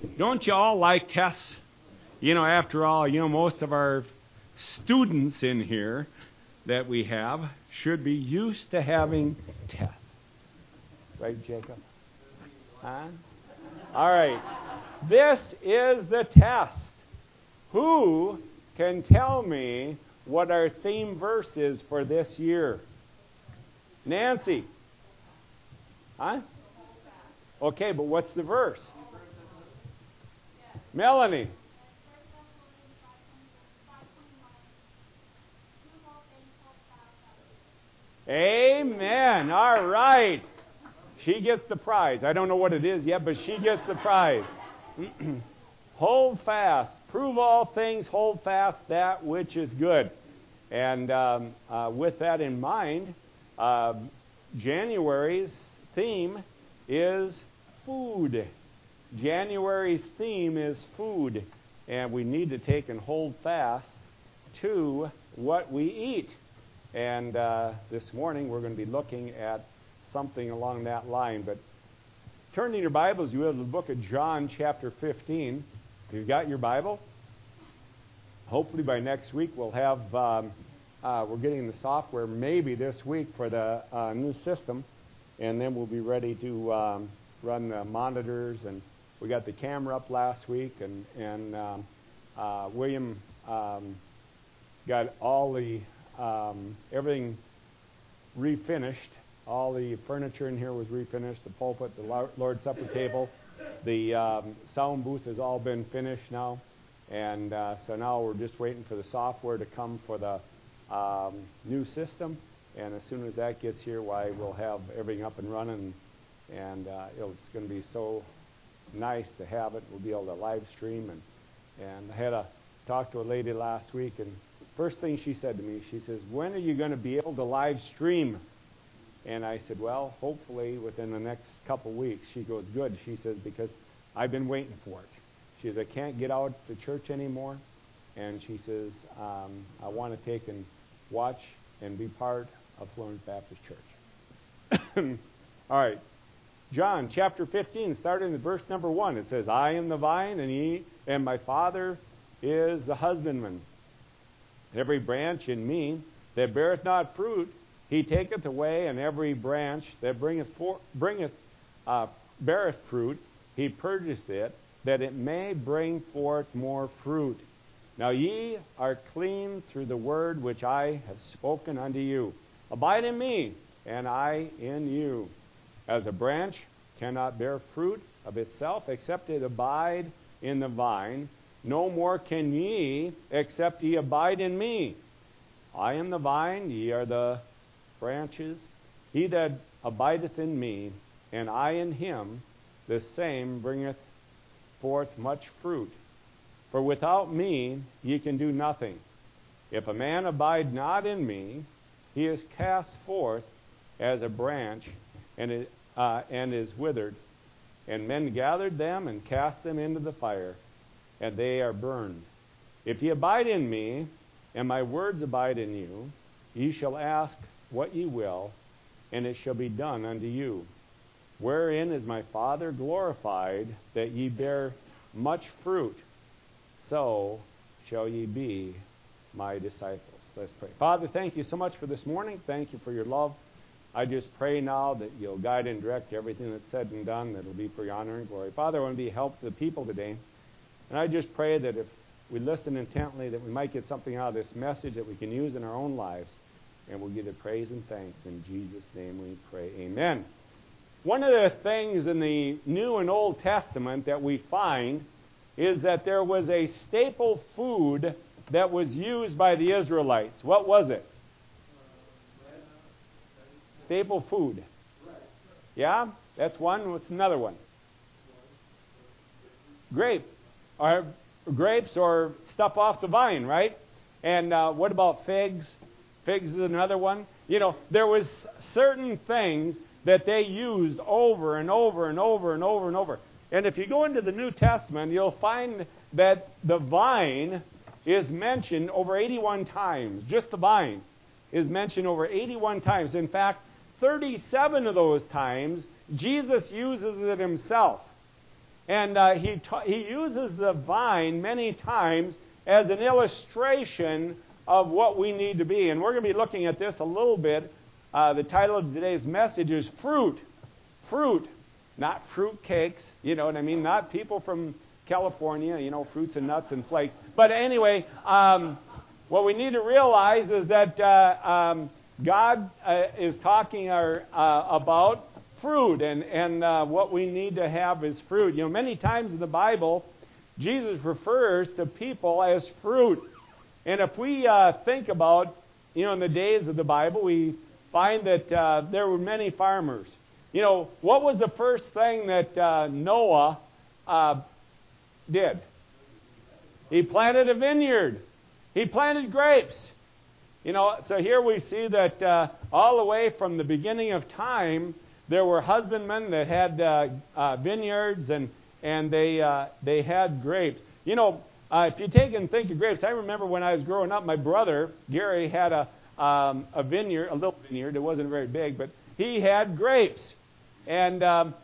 Don't you all like tests? After all, most of our students in here that we have should be used to having tests. Right, Jacob? Huh? All right. This is the test. Who can tell me what our theme verse is for this year? Nancy? Huh? Okay, but what's the verse? Melanie? Amen. All right. She gets the prize. I don't know what it is yet, but she gets the prize. Hold fast. Prove all things. Hold fast that which is good. And with that in mind, January's theme is food. January's theme is food. And we need to take and hold fast to what we eat. And this morning we're going to be looking at something along that line. But turn in your Bibles, you have the book of John chapter 15. If you've got your Bible, hopefully by next week we'll have, we're getting the software maybe this week for the new system. And then we'll be ready to run the monitors. And we got the camera up last week. And William got all the everything refinished. All the furniture in here was refinished. The pulpit, the Lord's Supper table, the sound booth has all been finished now. And so now we're just waiting for the software to come for the new system. And as soon as that gets here, we'll have everything up and running. And it's going to be so nice to have it. We'll be able to live stream. And I had a talk to a lady last week, and first thing she said to me, she says, "When are you going to be able to live stream?" And I said, "Well, hopefully within the next couple weeks." She goes, "Good." She says, "Because I've been waiting for it." She says, "I can't get out to church anymore." And she says, "I want to take and watch and be part of Florence Baptist Church." All right. John chapter 15, starting in verse number 1. It says, "I am the vine, and my Father is the husbandman. Every branch in me that beareth not fruit, he taketh away, and every branch that beareth fruit, he purgeth it, that it may bring forth more fruit. Now ye are clean through the word which I have spoken unto you. Abide in me, and I in you. As a branch cannot bear fruit of itself, except it abide in the vine, no more can ye, except ye abide in me. I am the vine, ye are the branches. He that abideth in me, and I in him, the same bringeth forth much fruit. For without me ye can do nothing. If a man abide not in me, he is cast forth as a branch, and is withered. And men gathered them and cast them into the fire, and they are burned. If ye abide in me, and my words abide in you, ye shall ask what ye will, and it shall be done unto you. Wherein is my Father glorified, that ye bear much fruit, so shall ye be my disciples." Let's pray. Father, thank you so much for this morning. Thank you for your love. I just pray now that you'll guide and direct everything that's said and done, that it'll be for your honor and glory. Father, I want to be a help to the people today. And I just pray that if we listen intently, that we might get something out of this message that we can use in our own lives. And we'll give you praise and thanks. In Jesus' name we pray. Amen. One of the things in the New and Old Testament that we find is that there was a staple food that was used by the Israelites. What was it? Staple food. Yeah? That's one. What's another one? Grapes or stuff off the vine, right? And what about figs? Figs is another one. There was certain things that they used over and over and over and over and over. And if you go into the New Testament, you'll find that the vine is mentioned over 81 times. Just the vine is mentioned over 81 times. In fact, 37 of those times, Jesus uses it himself. And he uses the vine many times as an illustration of what we need to be. And we're going to be looking at this a little bit. The title of today's message is Fruit. Fruit, not fruit cakes, you know what I mean? Not people from California, you know, fruits and nuts and flakes. But anyway, what we need to realize is that God is talking about fruit, and what we need to have is fruit. You know, many times in the Bible, Jesus refers to people as fruit. And if we think about, you know, in the days of the Bible, we find that there were many farmers. You know, what was the first thing that Noah did? He planted a vineyard. He planted grapes. You know, so here we see that all the way from the beginning of time, there were husbandmen that had vineyards, and they had grapes. You know, if you take and think of grapes, I remember when I was growing up, my brother Gary had a vineyard, a little vineyard. It wasn't very big, but he had grapes, and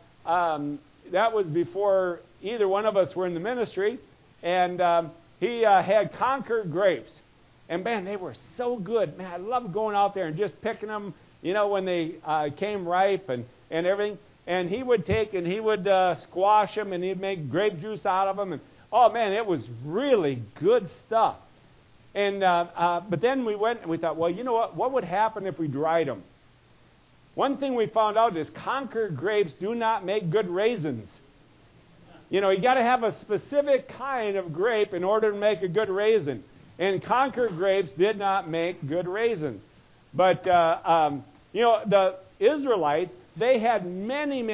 that was before either one of us were in the ministry. And he had Concord grapes, and man, they were so good. Man, I loved going out there and just picking them. You know, when they came ripe and everything. And he would take and he would squash them, and he'd make grape juice out of them. And oh man, it was really good stuff. And but then we went and we thought, well, you know what? What would happen if we dried them? One thing we found out is Concord grapes do not make good raisins. You know, you got to have a specific kind of grape in order to make a good raisin. And Concord grapes did not make good raisins. But you know, the Israelites, they had many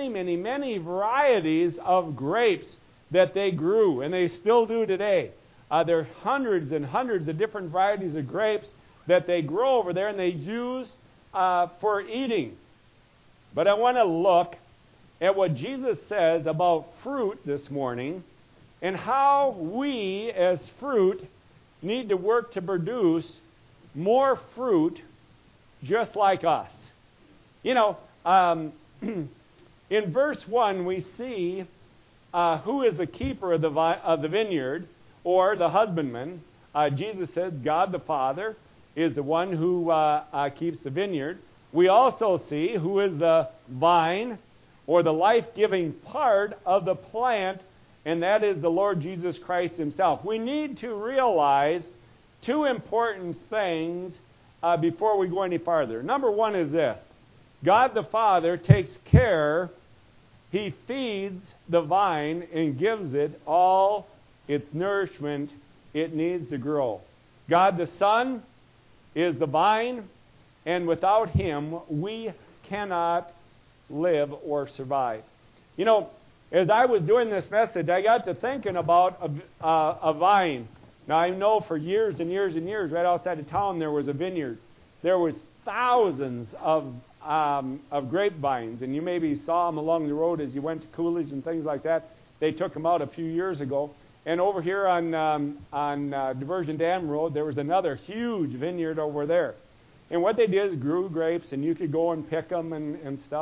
varieties of grapes that they grew, and they still do today. There are hundreds and hundreds of different varieties of grapes that they grow over there, and they use for eating. But I want to look at what Jesus says about fruit this morning, and how we as fruit need to work to produce more fruit just like us. You know, in verse 1, we see who is the keeper of the vineyard, or the husbandman. Jesus said God the Father is the one who keeps the vineyard. We also see who is the vine, or the life-giving part of the plant, and that is the Lord Jesus Christ himself. We need to realize two important things before we go any farther. Number one is this. God the Father takes care, he feeds the vine and gives it all its nourishment it needs to grow. God the Son is the vine, and without him we cannot live or survive. You know, as I was doing this message, I got to thinking about a vine. Now, I know for years and years and years, right outside of town, there was a vineyard. There was thousands of grapevines, and you maybe saw them along the road as you went to Coolidge and things like that. They took them out a few years ago. And over here on Diversion Dam Road, there was another huge vineyard over there. And what they did is grew grapes, and you could go and pick them and stuff.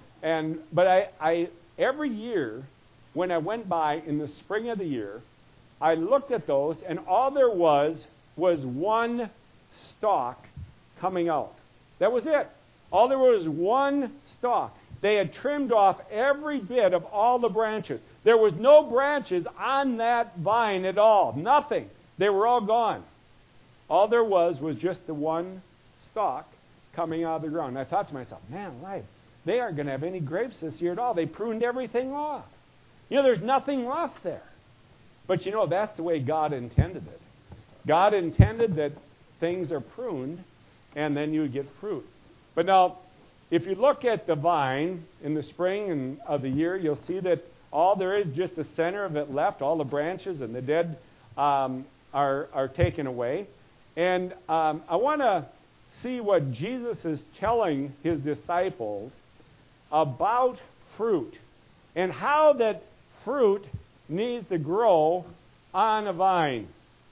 But I every year, when I went by in the spring of the year, I looked at those, and all there was one stalk coming out. That was it. All there was one stalk. They had trimmed off every bit of all the branches. There was no branches on that vine at all. Nothing. They were all gone. All there was just the one stalk coming out of the ground. And I thought to myself, man alive, they aren't going to have any grapes this year at all. They pruned everything off. You know, there's nothing left there. But you know, that's the way God intended it. God intended that things are pruned, and then you get fruit. But now, if you look at the vine in the spring of the year, you'll see that all there is just the center of it left. All the branches and the dead are taken away. And I want to see what Jesus is telling his disciples about fruit and how that fruit needs to grow on a vine.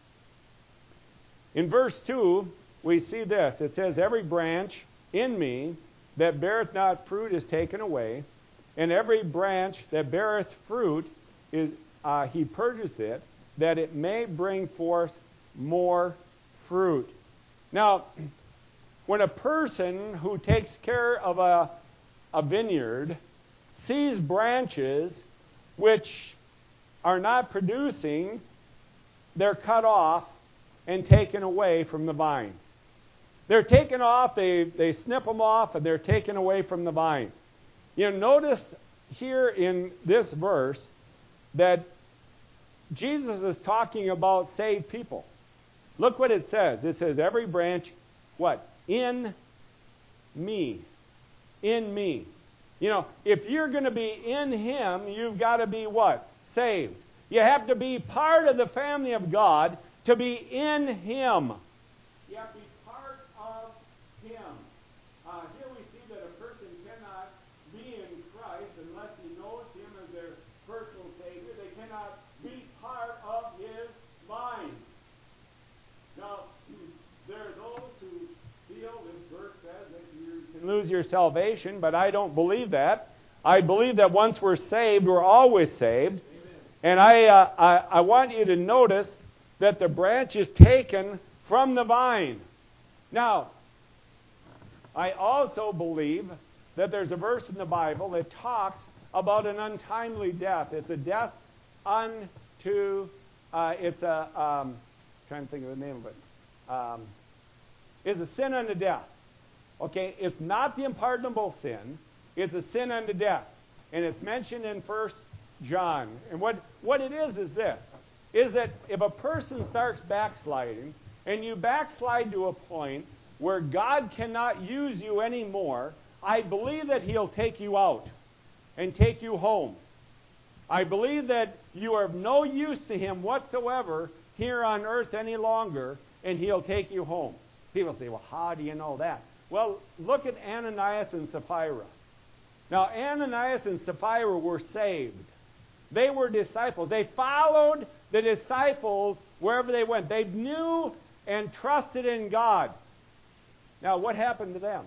In verse 2, we see this. It says, every branch in me that beareth not fruit is taken away, and every branch that beareth fruit He purchased it that it may bring forth more fruit. Now, when a person who takes care of a vineyard sees branches which are not producing, they're cut off and taken away from the vine. They're taken off, they snip them off, and they're taken away from the vine. You notice here in this verse that Jesus is talking about saved people. Look what it says. It says, every branch, what? In me. In me. You know, if you're going to be in Him, you've got to be what? Saved. You have to be part of the family of God to be in Him. You have to be part of Him. Here we see that a person cannot be in Christ unless he knows Him as their personal Savior. They cannot be part of His vine. Now, there are those who feel this verse says that you can lose your salvation, but I don't believe that. I believe that once we're saved, we're always saved. And I want you to notice that the branch is taken from the vine. Now, I also believe that there's a verse in the Bible that talks about an untimely death. It's a death unto, it's a, trying to think of the name of it. It's a sin unto death. Okay, it's not the unpardonable sin. It's a sin unto death. And it's mentioned in 1 John. And what it is this, is that if a person starts backsliding, and you backslide to a point where God cannot use you anymore, I believe that He'll take you out and take you home. I believe that you are of no use to Him whatsoever here on earth any longer, and He'll take you home. People say, well, how do you know that? Well, look at Ananias and Sapphira. Now, Ananias and Sapphira were saved. They were disciples. They followed the disciples wherever they went. They knew and trusted in God. Now, what happened to them?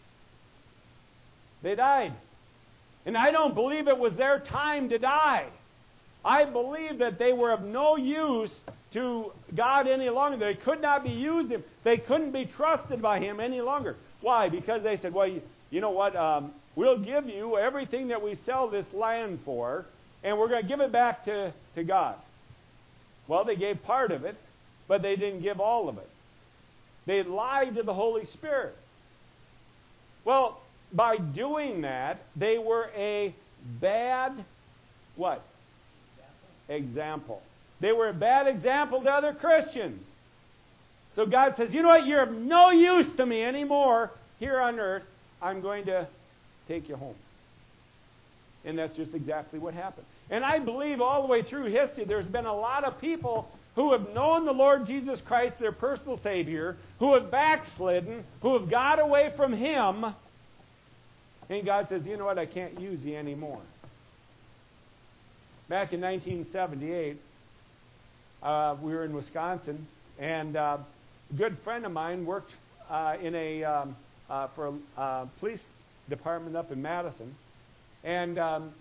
They died. And I don't believe it was their time to die. I believe that they were of no use to God any longer. They could not be used. They couldn't be trusted by Him any longer. Why? Because they said, well, you know what? We'll give you everything that we sell this land for, and we're going to give it back to God. Well, they gave part of it, but they didn't give all of it. They lied to the Holy Spirit. Well, by doing that, they were a bad, what? Example. They were a bad example to other Christians. So God says, you know what? You're of no use to me anymore here on earth. I'm going to take you home. And that's just exactly what happened. And I believe all the way through history, there's been a lot of people who have known the Lord Jesus Christ, their personal Savior, who have backslidden, who have got away from Him. And God says, you know what? I can't use you anymore. Back in 1978, we were in Wisconsin, and a good friend of mine worked for a police department up in Madison. And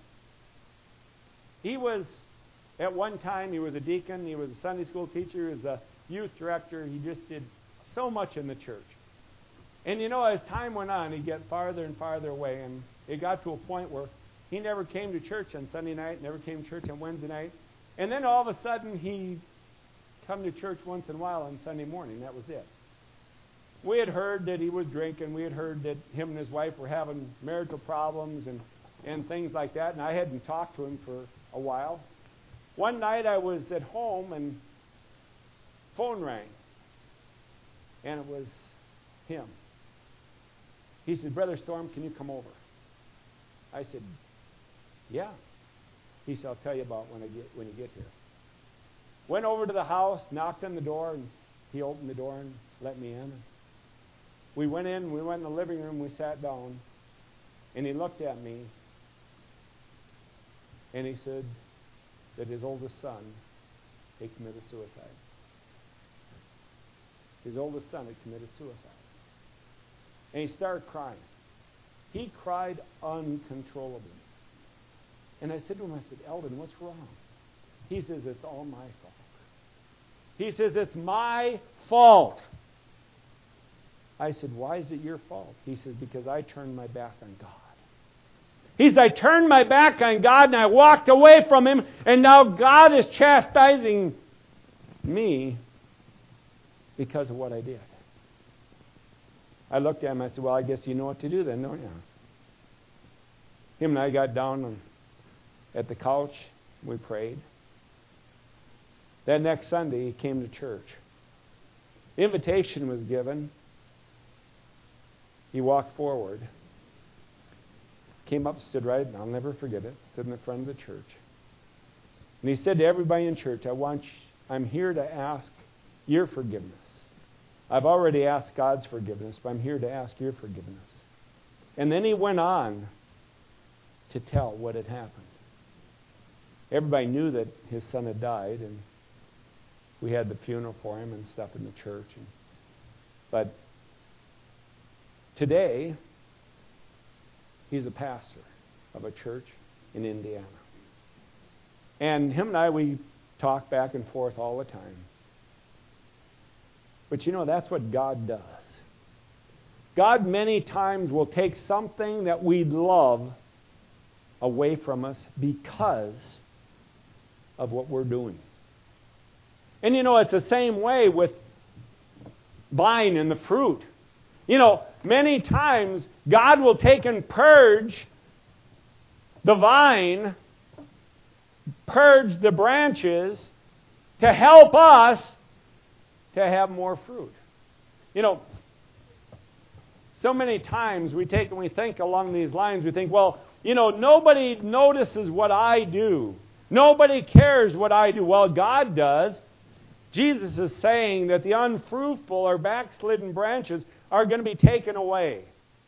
he was, at one time, he was a deacon, he was a Sunday school teacher, he was a youth director. He just did so much in the church. And you know, as time went on, he'd get farther and farther away, and it got to a point where he never came to church on Sunday night, never came to church on Wednesday night. And then all of a sudden, he'd come to church once in a while on Sunday morning. That was it. We had heard that he was drinking. We had heard that him and his wife were having marital problems and things like that, and I hadn't talked to him for a while. One night I was at home, and phone rang, and it was him. He said, Brother Storm, can you come over? I said, yeah. He said, I'll tell you about when you get here. Went over to the house, knocked on the door, and he opened the door and let me in. We went in the living room, we sat down, and he looked at me, and he said that his oldest son had committed suicide. His oldest son had committed suicide. And he started crying. He cried uncontrollably. And I said to him, I said, Eldon, what's wrong? He says, it's all my fault. He says, it's my fault. I said, why is it your fault? He says, because I turned my back on God. He said, I turned my back on God and I walked away from Him, and now God is chastising me because of what I did. I looked at him and I said, well, I guess you know what to do then, don't you? Him and I got down at the couch. We prayed. That next Sunday, he came to church. Invitation was given. He walked forward. Came up, stood right, and I'll never forget it, stood in the front of the church. And he said to everybody in church, I'm here to ask your forgiveness. I've already asked God's forgiveness, but I'm here to ask your forgiveness. And then he went on to tell what had happened. Everybody knew that his son had died, and we had the funeral for him and stuff in the church. But today, he's a pastor of a church in Indiana. And him and I, we talk back and forth all the time. But you know, that's what God does. God many times will take something that we love away from us because of what we're doing. And you know, it's the same way with vine and the fruit. You know, many times God will take and purge the vine, purge the branches to help us to have more fruit. You know, so many times we take and we think along these lines, we think, well, you know, nobody notices what I do. Nobody cares what I do. Well, God does. Jesus is saying that the unfruitful or backslidden branches are going to be taken away.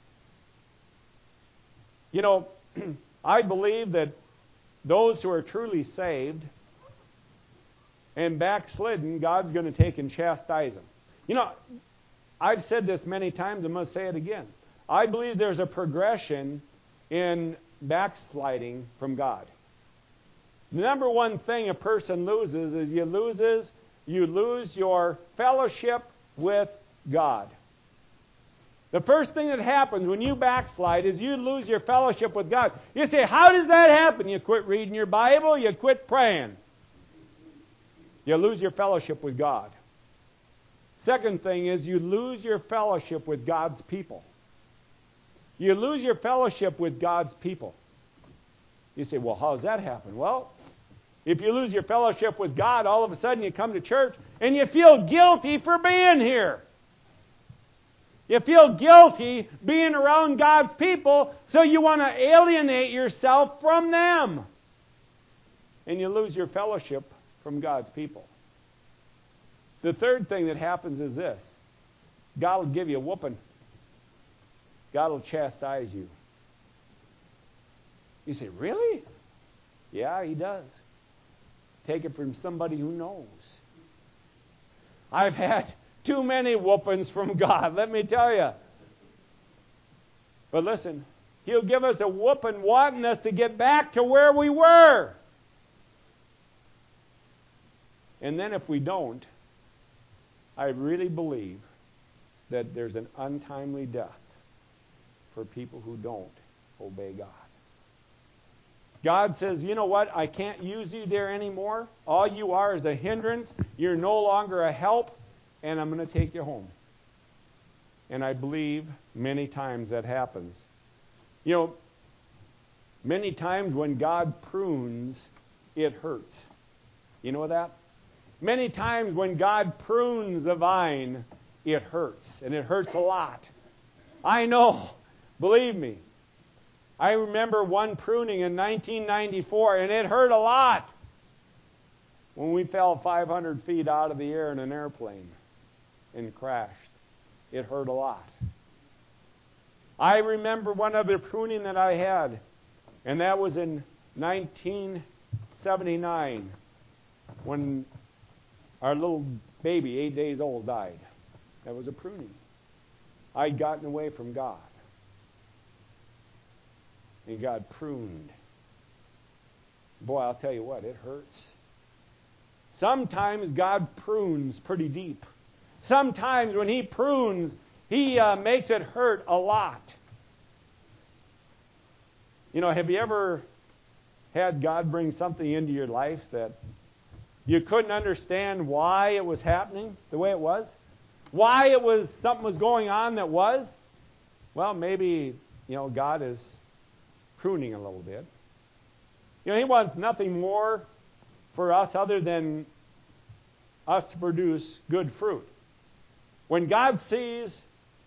You know, I believe that those who are truly saved and backslidden, God's going to take and chastise them. You know, I've said this many times, I'm going to say it again. I believe there's a progression in backsliding from God. The number one thing a person loses is you lose your fellowship with God. The first thing that happens when you backslide is you lose your fellowship with God. You say, how does that happen? You quit reading your Bible, you quit praying. You lose your fellowship with God. Second thing is you lose your fellowship with God's people. You lose your fellowship with God's people. You say, well, how does that happen? Well, if you lose your fellowship with God, all of a sudden you come to church and you feel guilty for being here. You feel guilty being around God's people, so you want to alienate yourself from them. And you lose your fellowship from God's people. The third thing that happens is this. God will give you a whooping. God will chastise you. You say, really? Yeah, He does. Take it from somebody who knows. I've had too many whoopings from God, let me tell you. But listen, He'll give us a whooping wanting us to get back to where we were. And then if we don't, I really believe that there's an untimely death for people who don't obey God. God says, you know what? I can't use you there anymore. All you are is a hindrance. You're no longer a help, and I'm going to take you home. And I believe many times that happens. You know, many times when God prunes, it hurts. You know that? Many times when God prunes the vine, it hurts. And it hurts a lot. I know. Believe me. I remember one pruning in 1994, and it hurt a lot when we fell 500 feet out of the air in an airplane and crashed. It hurt a lot. I remember one other pruning that I had, and that was in 1979 when our little baby, 8 days old, died. That was a pruning. I'd gotten away from God. And God pruned. Boy, I'll tell you what, it hurts. Sometimes God prunes pretty deep. Sometimes when He prunes, He makes it hurt a lot. You know, have you ever had God bring something into your life that you couldn't understand why it was happening the way it was? Why something was going on that was? Well, maybe, God is pruning a little bit. He wants nothing more for us other than us to produce good fruit. When God sees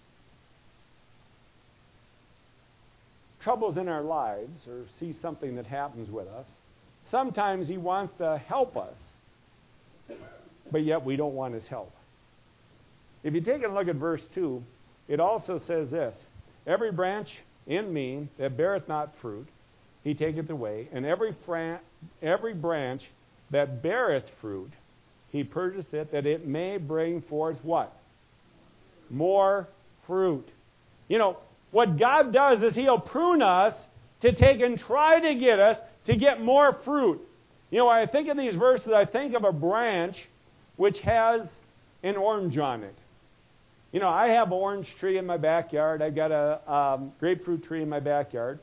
troubles in our lives or sees something that happens with us, sometimes He wants to help us, but yet we don't want His help. If you take a look at verse 2, it also says this: every branch in me that beareth not fruit, He taketh away, and every branch that beareth fruit, He purgeth it, that it may bring forth what? More fruit. What God does is He'll prune us to take and try to get us to get more fruit. When I think of these verses, I think of a branch which has an orange on it. I have an orange tree in my backyard. I've got a grapefruit tree in my backyard.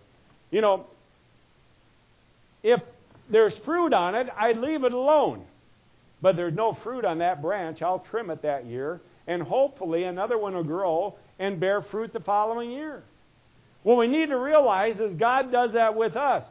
If there's fruit on it, I'd leave it alone. But there's no fruit on that branch. I'll trim it that year, and hopefully another one will grow and bear fruit the following year. What we need to realize is God does that with us.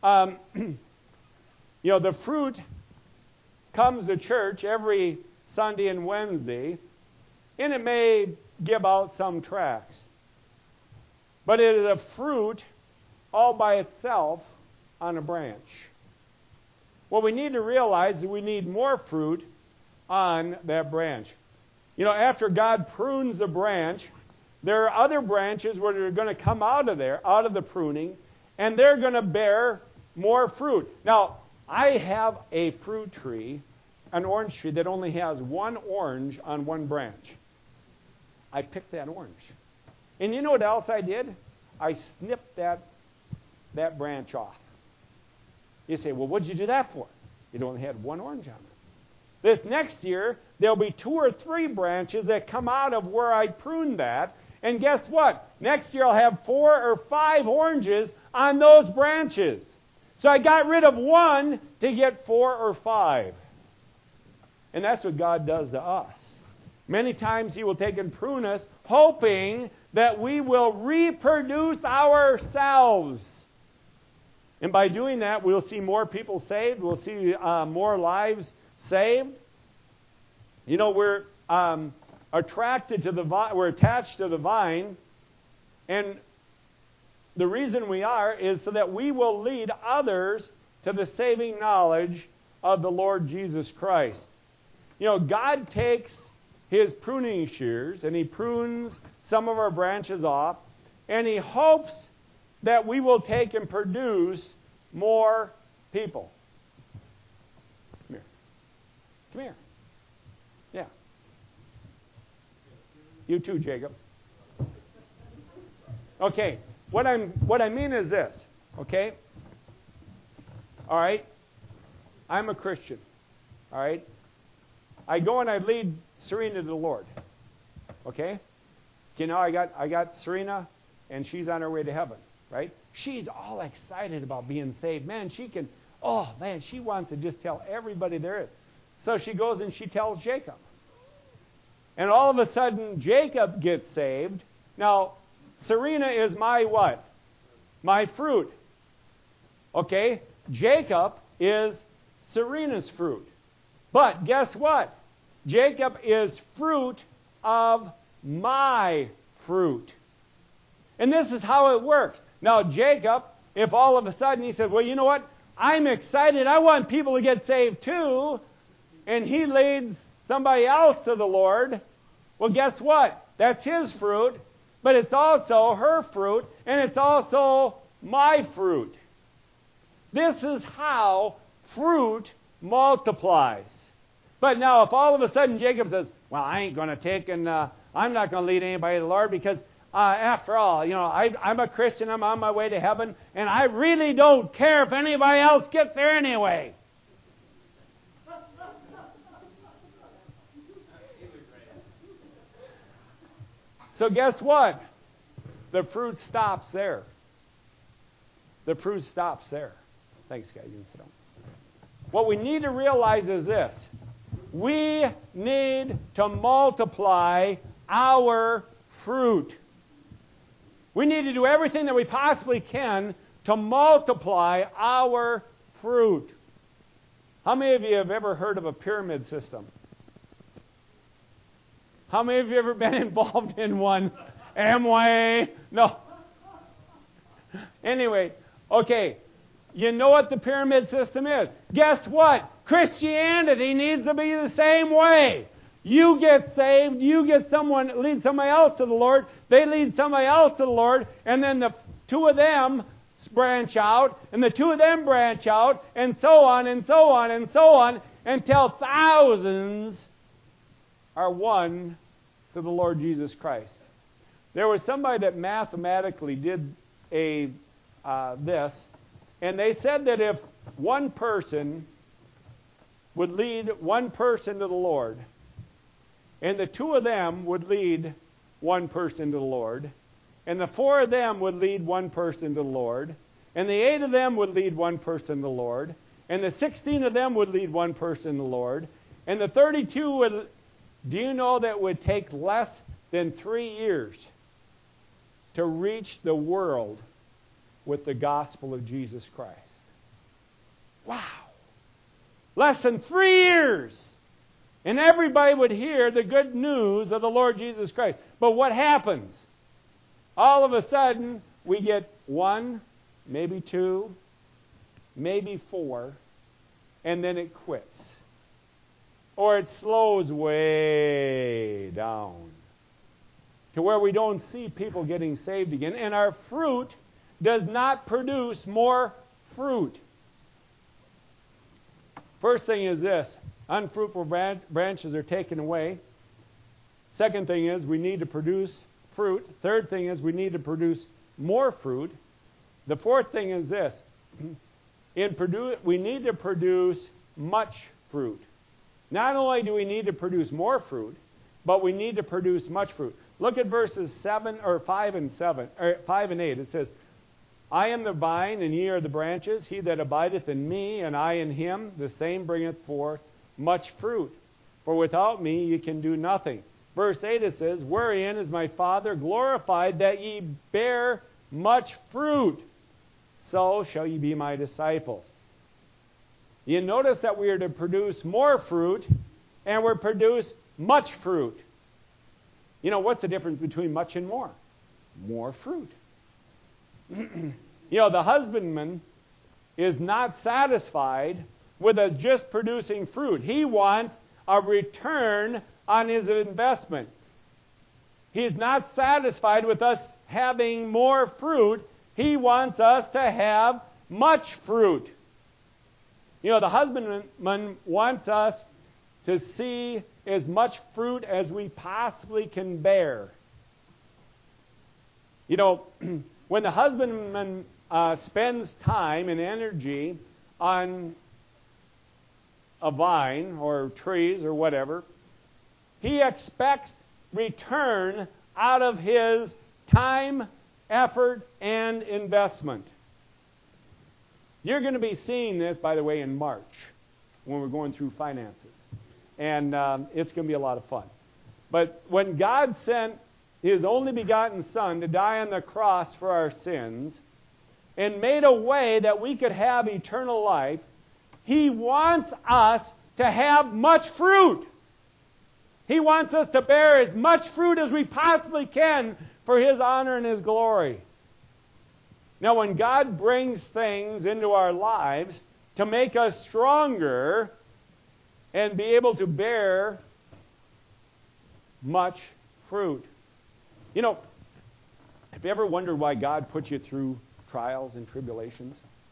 The fruit comes to church every Sunday and Wednesday, and it may give out some tracts. But it is a fruit all by itself on a branch. What we need to realize is we need more fruit on that branch. After God prunes the branch, there are other branches where they're going to come out of the pruning, and they're going to bear more fruit. Now, I have a fruit tree, an orange tree that only has one orange on one branch. I picked that orange. And you know what else I did? I snipped that branch off. You say, well, what did you do that for? It only had one orange on it. This next year, there'll be 2 or 3 branches that come out of where I pruned that. And guess what? Next year I'll have 4 or 5 oranges on those branches. So I got rid of one to get 4 or 5. And that's what God does to us. Many times He will take and prune us, hoping that we will reproduce ourselves. And by doing that, we'll see more people saved. We'll see more lives saved. We're attracted to the vine. We're attached to the vine, and the reason we are is so that we will lead others to the saving knowledge of the Lord Jesus Christ. God takes His pruning shears and He prunes some of our branches off, and He hopes that we will take and produce more people. Come here. Yeah. You too, Jacob. Okay. What I mean is this. Okay. All right. I'm a Christian. All right. I go and I lead Serena to the Lord. Okay. I got Serena, and she's on her way to heaven. Right. She's all excited about being saved. Man, she wants to just tell everybody there is. So she goes and she tells Jacob. And all of a sudden, Jacob gets saved. Now, Serena is my what? My fruit. Okay? Jacob is Serena's fruit. But guess what? Jacob is fruit of my fruit. And this is how it works. Now, Jacob, if all of a sudden he says, well, you know what? I'm excited. I want people to get saved too. And he leads somebody else to the Lord. Well, guess what? That's his fruit. But it's also her fruit. And it's also my fruit. This is how fruit multiplies. But now, if all of a sudden Jacob says, well, I ain't going to take and I'm not going to lead anybody to the Lord because after all, I'm a Christian, I'm on my way to heaven, and I really don't care if anybody else gets there anyway. So guess what? The fruit stops there. The fruit stops there. Thanks, guys. You can sit down. What we need to realize is this. We need to multiply our fruit. We need to do everything that we possibly can to multiply our fruit. How many of you have ever heard of a pyramid system? How many of you have ever been involved in one? Amway? No. Anyway, okay. You know what the pyramid system is. Guess what? Christianity needs to be the same way. You get saved, lead somebody else to the Lord, they lead somebody else to the Lord, and then the two of them branch out, and the two of them branch out, and so on, and so on, and so on, until thousands are won to the Lord Jesus Christ. There was somebody that mathematically did this, and they said that if one person would lead one person to the Lord, and the two of them would lead one person to the Lord, and the four of them would lead one person to the Lord, and the 8 of them would lead one person to the Lord, and the 16 of them would lead one person to the Lord, and the 32 would... Do you know that it would take less than 3 years to reach the world with the gospel of Jesus Christ? Wow. Less than 3 years. And everybody would hear the good news of the Lord Jesus Christ. But what happens? All of a sudden, we get 1, maybe 2, maybe 4, and then it quits. Or it slows way down to where we don't see people getting saved again. And our fruit does not produce more fruit. First thing is this. Unfruitful branches are taken away. Second thing is we need to produce fruit. Third thing is we need to produce more fruit. The fourth thing is this. We need to produce much fruit. Not only do we need to produce more fruit, but we need to produce much fruit. Look at verses 5 and 8. It says, I am the vine, and ye are the branches. He that abideth in me, and I in him, the same bringeth forth much fruit. For without me ye can do nothing. Verse 8 it says, wherein is my Father glorified, that ye bear much fruit. So shall ye be my disciples. You notice that we are to produce more fruit, and we're to produce much fruit. You know, what's the difference between much and more? More fruit. You know, the husbandman is not satisfied with just producing fruit. He wants a return on his investment. He's not satisfied with us having more fruit. He wants us to have much fruit. You know, the husbandman wants us to see as much fruit as we possibly can bear. You know, when the husbandman spends time and energy on a vine or trees or whatever, he expects return out of his time, effort, and investment. You're going to be seeing this, by the way, in March when we're going through finances. And it's going to be a lot of fun. But when God sent His only begotten Son to die on the cross for our sins and made a way that we could have eternal life, He wants us to have much fruit. He wants us to bear as much fruit as we possibly can for His honor and His glory. Now, when God brings things into our lives to make us stronger and be able to bear much fruit. You know, have you ever wondered why God puts you through trials and tribulations?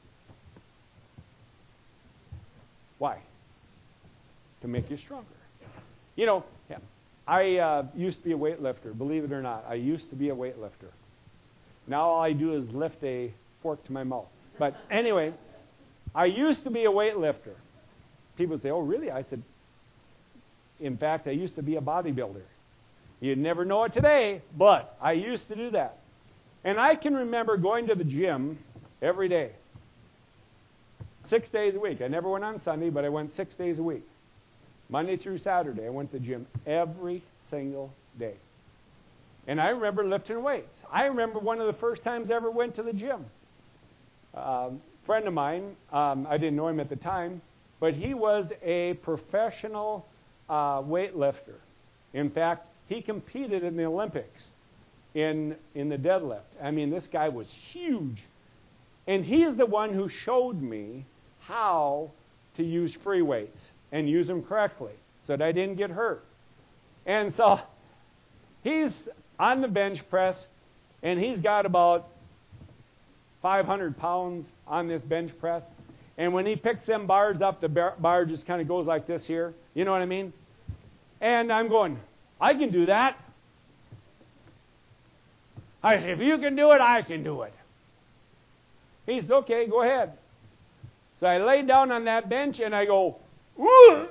Why? To make you stronger. You know, I used to be a weightlifter, believe it or not. I used to be a weightlifter. Now all I do is lift a fork to my mouth. But anyway, I used to be a weightlifter. People say, oh, really? I said, in fact, I used to be a bodybuilder. You'd never know it today, but I used to do that. And I can remember going to the gym every day. 6 days a week. I never went on Sunday, but I went 6 days a week. Monday through Saturday, I went to the gym every single day. And I remember lifting weights. I remember one of the first times I ever went to the gym. A friend of mine, I didn't know him at the time, but he was a professional weightlifter. In fact, he competed in the Olympics in the deadlift. I mean, this guy was huge. And he is the one who showed me how to use free weights and use them correctly so that I didn't get hurt. And so he's on the bench press, and he's got about 500 pounds on this bench press. And when he picks them bars up, the bar just kind of goes like this here. You know what I mean? And I'm going, I can do that. I said, if you can do it, I can do it. He said, okay, go ahead. So I lay down on that bench, and I go, ooh!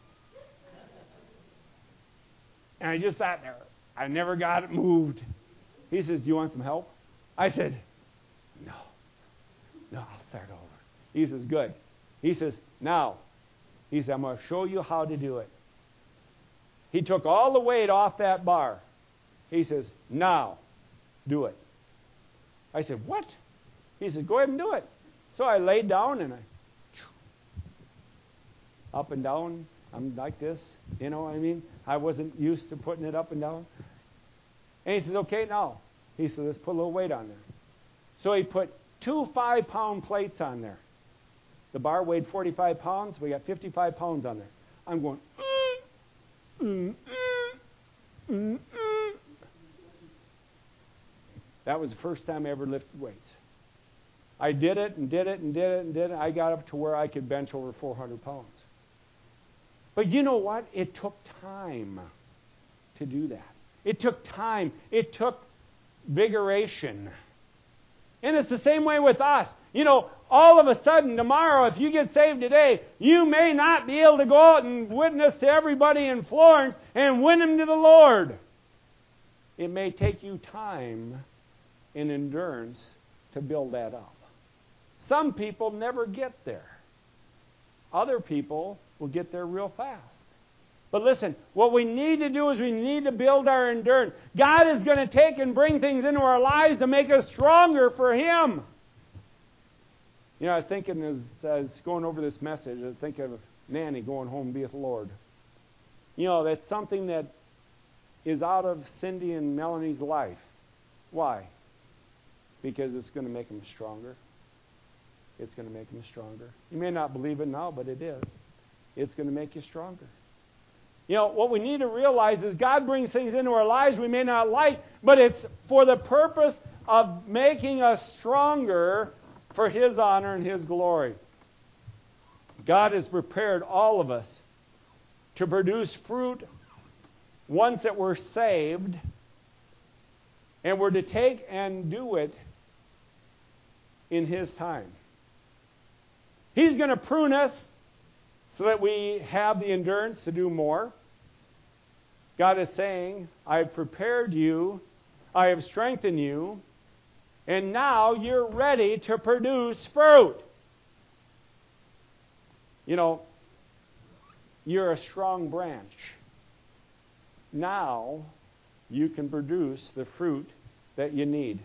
And I just sat there. I never got it moved. He says, do you want some help? I said, no, I'll start over. He says, good. He says, now, he said, I'm going to show you how to do it. He took all the weight off that bar. He says, now, do it. I said, what? He said, go ahead and do it. So I laid down and up and down. I'm like this, you know what I mean? I wasn't used to putting it up and down. And he says, okay, now. He said, let's put a little weight on there. So he put 2 5-pound plates on there. The bar weighed 45 pounds. We got 55 pounds on there. I'm going, That was the first time I ever lifted weights. I did it and did it and did it and did it. I got up to where I could bench over 400 pounds. But you know what? It took time to do that. It took time. It took vigoration. And it's the same way with us. You know, all of a sudden, tomorrow, if you get saved today, you may not be able to go out and witness to everybody in Florence and win them to the Lord. It may take you time and endurance to build that up. Some people never get there. Other people will get there real fast. But listen, what we need to do is we need to build our endurance. God is going to take and bring things into our lives to make us stronger for Him. You know, I was thinking as I was going over this message, I was thinking of Nanny going home to be with the Lord. You know, that's something that is out of Cindy and Melanie's life. Why? Because it's going to make them stronger. It's going to make them stronger. You may not believe it now, but it is. It's going to make you stronger. You know, what we need to realize is God brings things into our lives we may not like, but it's for the purpose of making us stronger for His honor and His glory. God has prepared all of us to produce fruit once that we're saved, and we're to take and do it in His time. He's going to prune us so that we have the endurance to do more. God is saying, I've prepared you, I have strengthened you, and now you're ready to produce fruit. You know, you're a strong branch. Now you can produce the fruit that you need.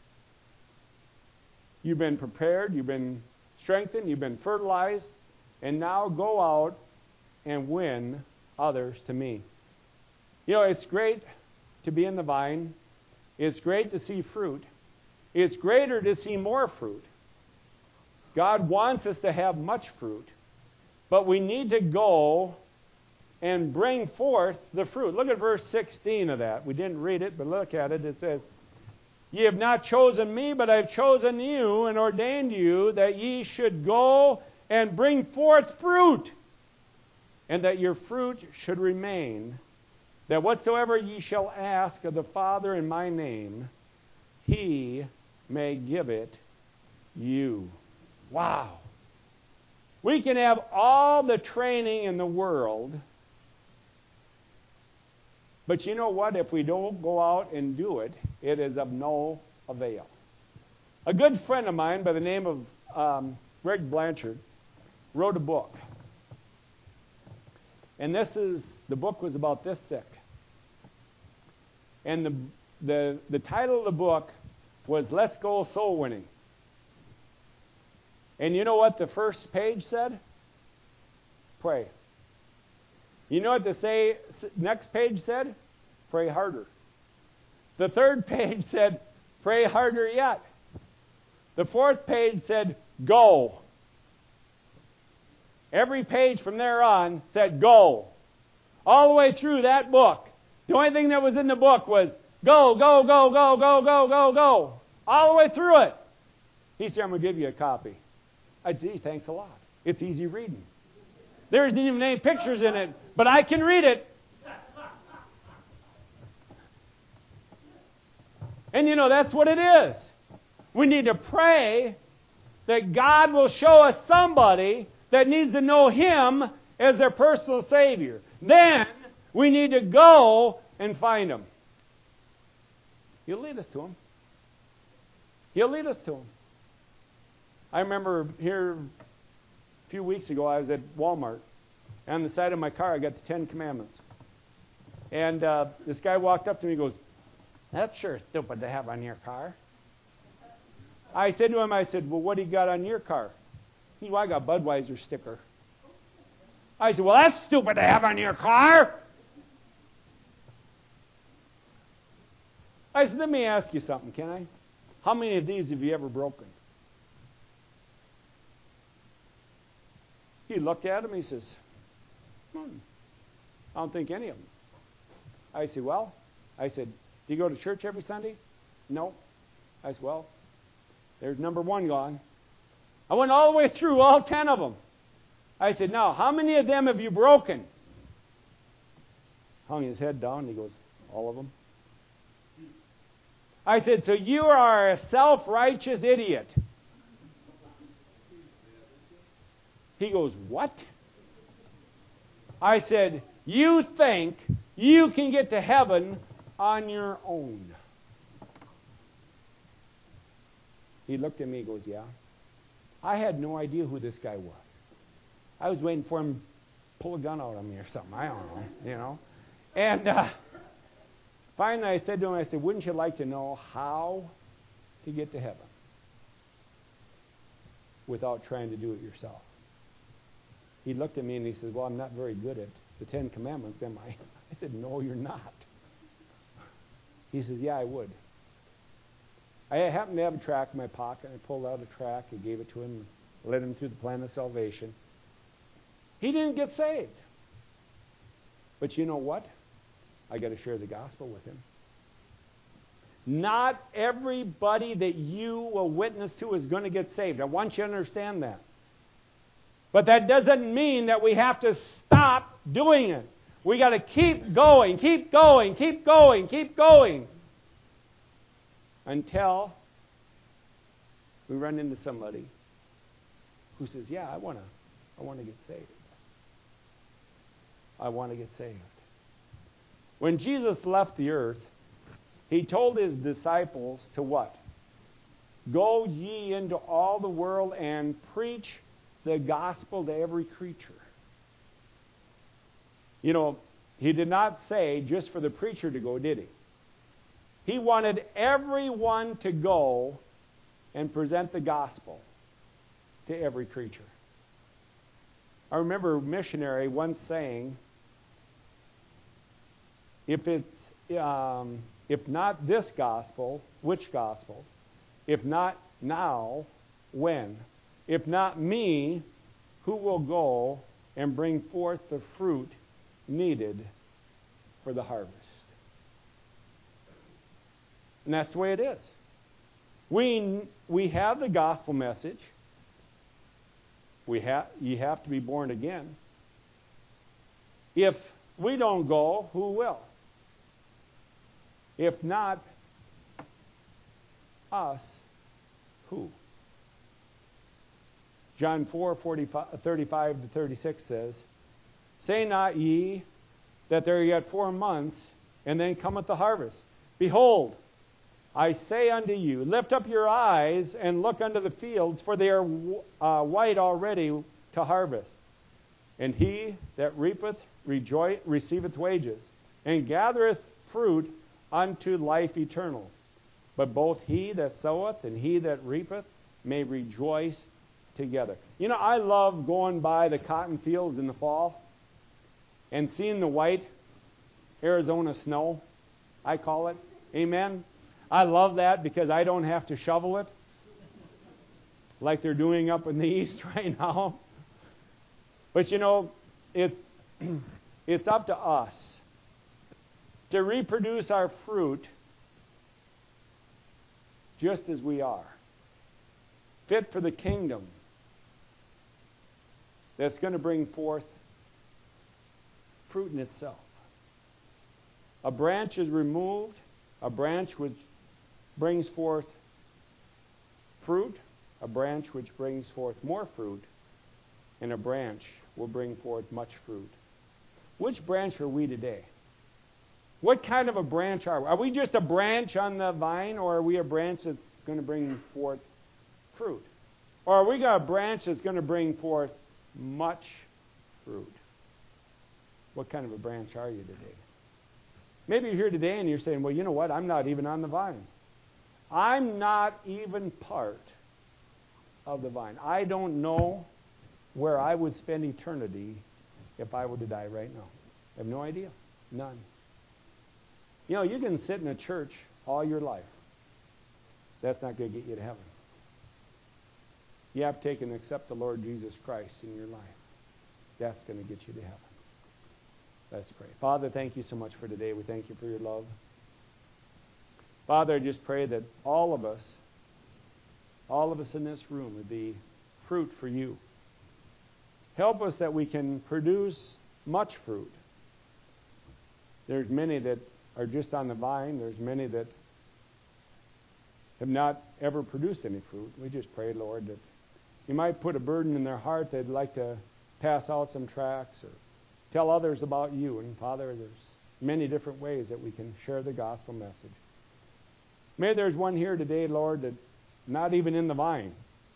You've been prepared, you've been strengthened, you've been fertilized, and now go out and win others to me. You know, it's great to be in the vine. It's great to see fruit. It's greater to see more fruit. God wants us to have much fruit, but we need to go and bring forth the fruit. Look at verse 16 of that. We didn't read it, but look at it. It says, Ye have not chosen me, but I have chosen you and ordained you that ye should go and bring forth fruit, and that your fruit should remain, that whatsoever ye shall ask of the Father in my name, He may give it you. Wow. We can have all the training in the world, But you know what? If we don't go out and do it, it is of no avail. A good friend of mine by the name of Greg Blanchard wrote a book. And the book was about this thick. And the title of the book was Let's Go Soul Winning. And you know what the first page said? Pray. You know what the next page said? Pray harder. The third page said, pray harder yet. The fourth page said, go. Every page from there on said, go. All the way through that book. The only thing that was in the book was, go, go, go, go, go, go, go, go. All the way through it. He said, I'm going to give you a copy. I said, gee, thanks a lot. It's easy reading. There isn't even any pictures in it, but I can read it. And you know, that's what it is. We need to pray that God will show us somebody that needs to know Him as their personal Savior. Then we need to go and find Him. He'll lead us to Him. He'll lead us to Him. I remember here a few weeks ago, I was at Walmart. And on the side of my car, I got the 10 Commandments. And this guy walked up to me and goes, that's sure stupid to have on your car. I said to him, well, what do you got on your car? He said, well, I got Budweiser sticker. I said, well, that's stupid to have on your car. I said, let me ask you something, can I? How many of these have you ever broken? He looked at him, he says, I don't think any of them. I said, do you go to church every Sunday? No. I said, well, there's number one gone. I went all the way through all 10 of them. I said, now, how many of them have you broken? Hung his head down, and he goes, all of them. I said, so you are a self-righteous idiot. He goes, what? I said, you think you can get to heaven on your own? He looked at me and goes, yeah. I had no idea who this guy was. I was waiting for him to pull a gun out on me or something. I don't know, you know. And finally I said to him, wouldn't you like to know how to get to heaven without trying to do it yourself? He looked at me and he said, well, I'm not very good at the 10 Commandments, am I? I said, no, you're not. He says, yeah, I would. I happened to have a tract in my pocket. I pulled out a tract. I gave it to him, led him through the plan of salvation. He didn't get saved. But you know what? I got to share the gospel with him. Not everybody that you will witness to is going to get saved. I want you to understand that. But that doesn't mean that we have to stop doing it. We got to keep going, keep going, keep going, keep going. Until we run into somebody who says, yeah, I want to get saved. I want to get saved. When Jesus left the earth, He told His disciples to what? Go ye into all the world and preach the gospel to every creature. You know, He did not say just for the preacher to go, did He? He wanted everyone to go and present the gospel to every creature. I remember a missionary once saying, if not this gospel, which gospel? If not now, when? If not me, who will go and bring forth the fruit needed for the harvest? And that's the way it is. We have the gospel message. You have to be born again. If we don't go, who will? If not us, who? John 4:35 to 36 says, say not ye that there are yet 4 months, And then cometh the harvest. Behold, I say unto you, lift up your eyes and look unto the fields, for they are white already to harvest. And he that reapeth receiveth wages, and gathereth fruit unto life eternal. But both he that soweth and he that reapeth may rejoice together. You know, I love going by the cotton fields in the fall and seeing the white Arizona snow, I call it. Amen. I love that because I don't have to shovel it like they're doing up in the east right now. But you know, it's up to us to reproduce our fruit just as we are, fit for the kingdom that's going to bring forth fruit in itself. A branch is removed, a branch which brings forth fruit, a branch which brings forth more fruit, and a branch will bring forth much fruit. Which branch are we today? What kind of a branch are we? Are we just a branch on the vine, or are we a branch that's going to bring forth fruit? Or are we got a branch that's going to bring forth much fruit? What kind of a branch are you today? Maybe you're here today and you're saying, well, you know what? I'm not even on the vine. I'm not even part of the vine. I don't know where I would spend eternity if I were to die right now. I have no idea. None. You know, you can sit in a church all your life. That's not going to get you to heaven. You have to take and accept the Lord Jesus Christ in your life. That's going to get you to heaven. Let's pray. Father, thank you so much for today. We thank you for your love. Father, I just pray that all of us in this room would be fruit for you. Help us that we can produce much fruit. There's many that are just on the vine. There's many that have not ever produced any fruit. We just pray, Lord, that you might put a burden in their heart. They'd like to pass out some tracts or tell others about you. And Father, there's many different ways that we can share the gospel message. Maybe there's one here today, Lord, that not even in the vine.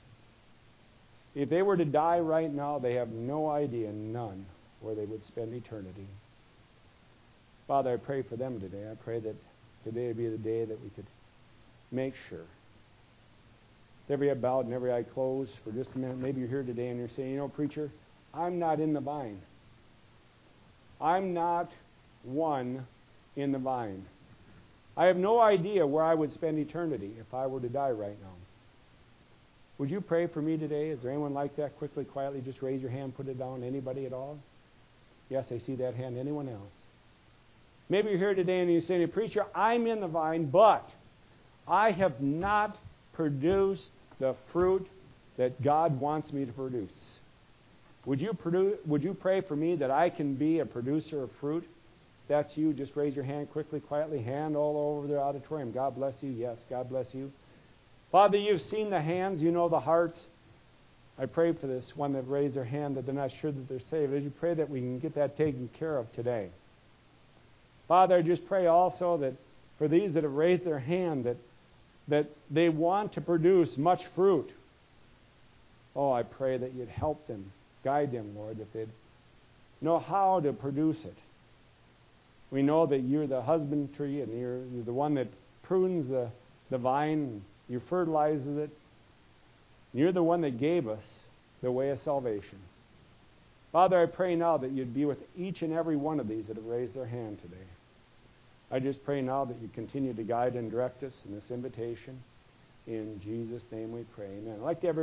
If they were to die right now, they have no idea, none, where they would spend eternity. Father, I pray for them today. I pray that today would be the day that we could make sure. With every head bowed and every eye closed for just a minute. Maybe you're here today and you're saying, you know, preacher, I'm not in the vine. I'm not one in the vine. I have no idea where I would spend eternity if I were to die right now. Would you pray for me today? Is there anyone like that? Quickly, quietly, just raise your hand, put it down. Anybody at all? Yes, I see that hand. Anyone else? Maybe you're here today and you're saying, preacher, I'm in the vine, but I have not produced the fruit that God wants me to produce. Would you pray for me that I can be a producer of fruit? If that's you, just raise your hand quickly, quietly. Hand all over the auditorium. God bless you. Yes, God bless you. Father, you've seen the hands. You know the hearts. I pray for this one that raised their hand that they're not sure that they're saved. As you pray that we can get that taken care of today. Father, I just pray also that for these that have raised their hand that they want to produce much fruit. Oh, I pray that you'd help them, guide them, Lord, that they'd know how to produce it. We know that you're the husbandry and you're the one that prunes the vine, you fertilizes it. You're the one that gave us the way of salvation. Father, I pray now that you'd be with each and every one of these that have raised their hand today. I just pray now that you continue to guide and direct us in this invitation. In Jesus' name we pray. Amen. I'd like to have